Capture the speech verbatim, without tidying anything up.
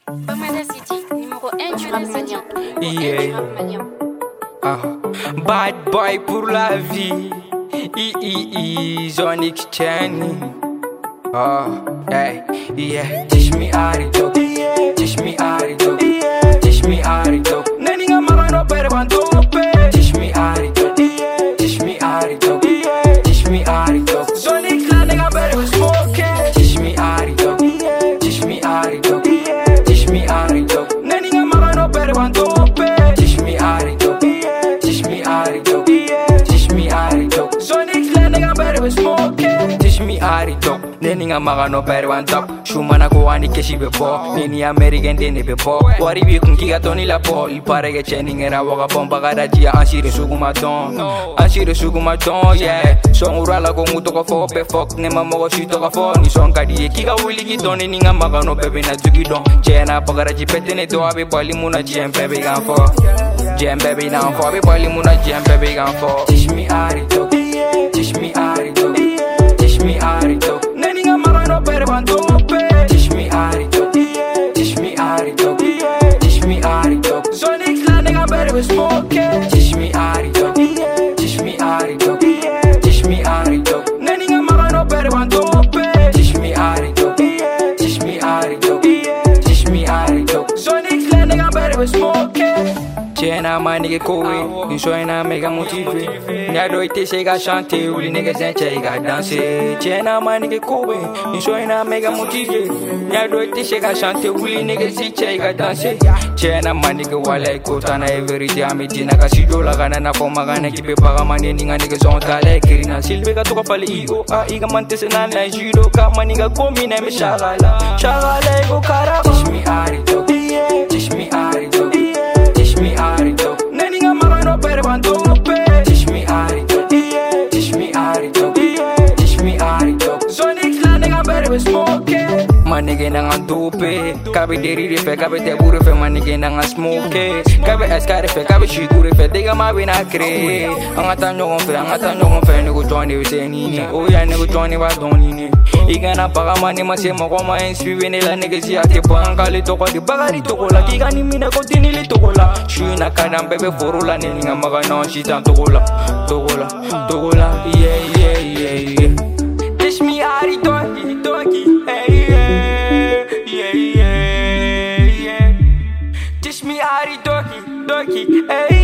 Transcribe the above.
Bamada City, numéro un du rap malien. Yeah. Ah. Bad boy pour la vie. I I I Zone Exchange. Ah, hey, yeah. Teach me how to do. Teach me how to do. Teach me how to do. Nani nga marano pero bandope. Teach me how to do. Teach me how to do. Teach me how to do. Zone Exchange nga pero smoke. Teach me how to do. Teach me how to do. Teach me how to do. Nani nga marano pero bandope. Teach me how to do. Teach me how to do. Teach me how to do. Zone Exchange nga pero smoke. Teach me how to do. Neni nga magano pero on top. Shumana ko ani keshi be po. Nini American dene be po. Wari bi kun kiga toni la po. Il pare che c'è ningera waka bomba garaji ansire suguma don. Ansire suguma don, yeah. Song urala ko muto ko fo pe fok ne mamo ko shito ko fo. Ni song kadi kiga wili ki don neni nga magano bebe na zugi don. Jena pagaraji petene do abe bali muna jam bebe gan fo. Jam baby down for be bali muna jam bebe gan fo. Teach me how to do. Teach me how to do. Teach me how to do. No better one dope. Teach me how to do. Teach me how to do. Teach me how to do. So next line nigga better with smoke. Teach me how to do. Teach me how to do. Teach me how to do. Nani nga mara no better one dope. Teach me how to do. Teach me how to do. Teach me how to do. So next line nigga better with smoke. Chena ma nigga kowe, ni soy na mega motive. Nya do ite chega chanter, ou li nigga zen chega danser. Chena ma nigga kowe, ni soy na mega motive. Nya do ite chega chanter, ou li nigga zen chega danser. Chena ma nigga wala ko tana every day amiti na kasi do la gana na ko magana ki be paga mani ninga nigga zon tale kirina silbe ka to ko pali i o a iga mantese na na jiro ka maniga ko mi na me shagala. Shagala go kara. Teach me how to do. Teach me how to do. Teach me how to do. Nani nga magano pero bandope. Teach me how to do. Teach me how to do. Teach me how to do. So next line nigga better with smoke. Ma nigga na nga dope. Kabe deri refe, kabe te bure fe. Ma nigga na nga smoke. Kabe eskare fe, kabe shigure fe. Diga ma be na kre. Anga tanyo kon fe, anga tanyo kon fe. Nigo joini we se nini. Oh ya nigo joini wa don nini. Iga na paga mani ma se mo ko ma inspire ne la nigga si ate pa angale toko di bagari toko la. Kiga ni mina ko tini li toko la. Shina kadam bebe forula ne nga maga non shi tan toko la. Toko la, toko la. Yeah yeah yeah yeah. Teach me how to do it, do it. Hey yeah yeah yeah yeah. Teach me how to do it, do it. Hey.